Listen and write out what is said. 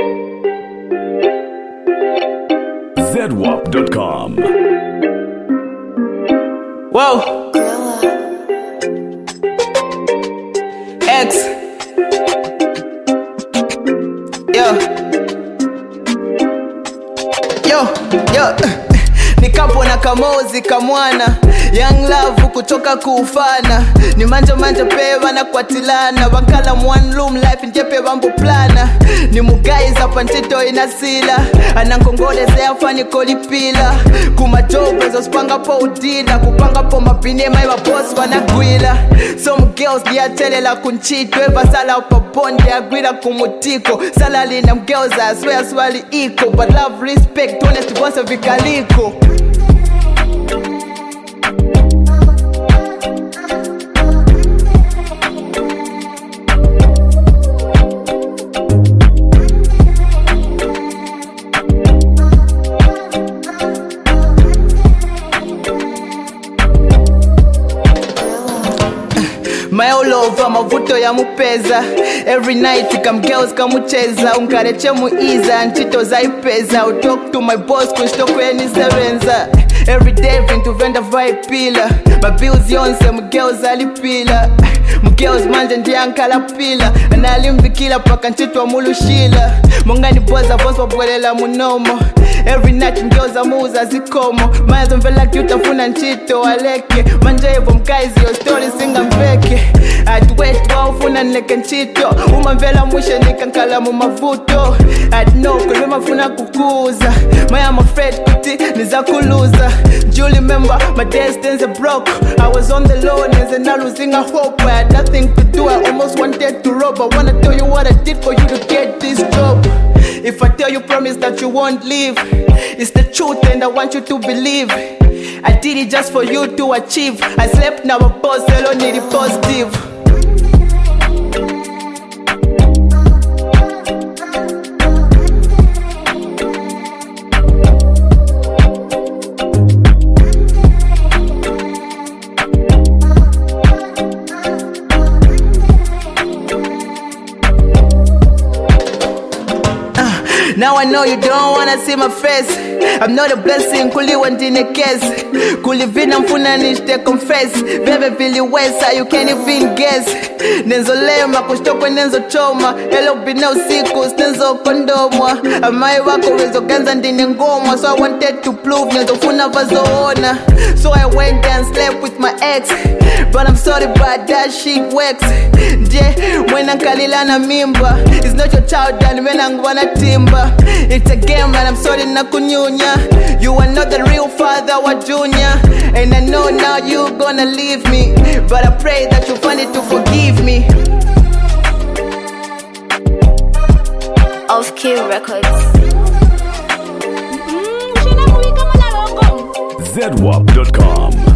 ZWAP.com. Whoa. X. Yo. Nikapo na kamozi kamwana Young love kutoka kufana Ni manja pewa na kwatilana Wankala one room life njepe wambu plana Ni mugaiza pantito inasila Anankongole zeafa ni kolipila Kumajobe zospanga po udila Kupanga po mapinema iwa boss wanagwila Some girls niyatelela kunchito Eva sala upabonde agwila kumutiko Sala lina mgeuza aswea swali iko But love respect honest bonse vikaliko My love mavuto ya mupeza Every night kamgirls kamucheza Unkareche muiza nchito zaipeza Talk to my boss kunshitoko yenisebenza Every day vintu venda vaipila My bills yonse mugirls alipila Mugirls manje ndiyankala pila Analimbikila paka nchito amulushila Mongani boza boss wabwelela munomo Every night mgirls amuza zikomo Mayazo mvela kiutafuna nchito waleke Manje evo mkaizi yo story singa mpeke I'd wait waufuna nleke nchito Umamvela mwishe nikankala mumavuto I'd know kulima funa kukuza Maya I'm afraid kuti niza kuluza Do you remember my days are broke I was on the low and now losing a hope I had nothing to do, I almost wanted to rob I wanna tell you what I did for you to get this job If I tell you promise that you won't leave It's the truth and I want you to believe I did it just for you to achieve I slept now a boss, hello need it positive Now I know you don't wanna see my face I'm not a blessing, kuliwa ndine case Kulivina mfuna nishte confess Bebe vili wesa, you can't even guess Nenzo lema, kushtokwe nenzo choma Hello bina usiku, nenzo kondomwa Amai wako wezo ganza ndine ngomwa So I wanted to prove, nenzo funa vazoona So I went and slept with my ex But I'm sorry but that shit works When ankalila na mimba It's not your child and when angwana timba It's a game and I'm sorry na kunyunya You are not the real father wa junior And I know now you gonna leave me But I pray that you find it to forgive me Off Key Records ZWAP.com.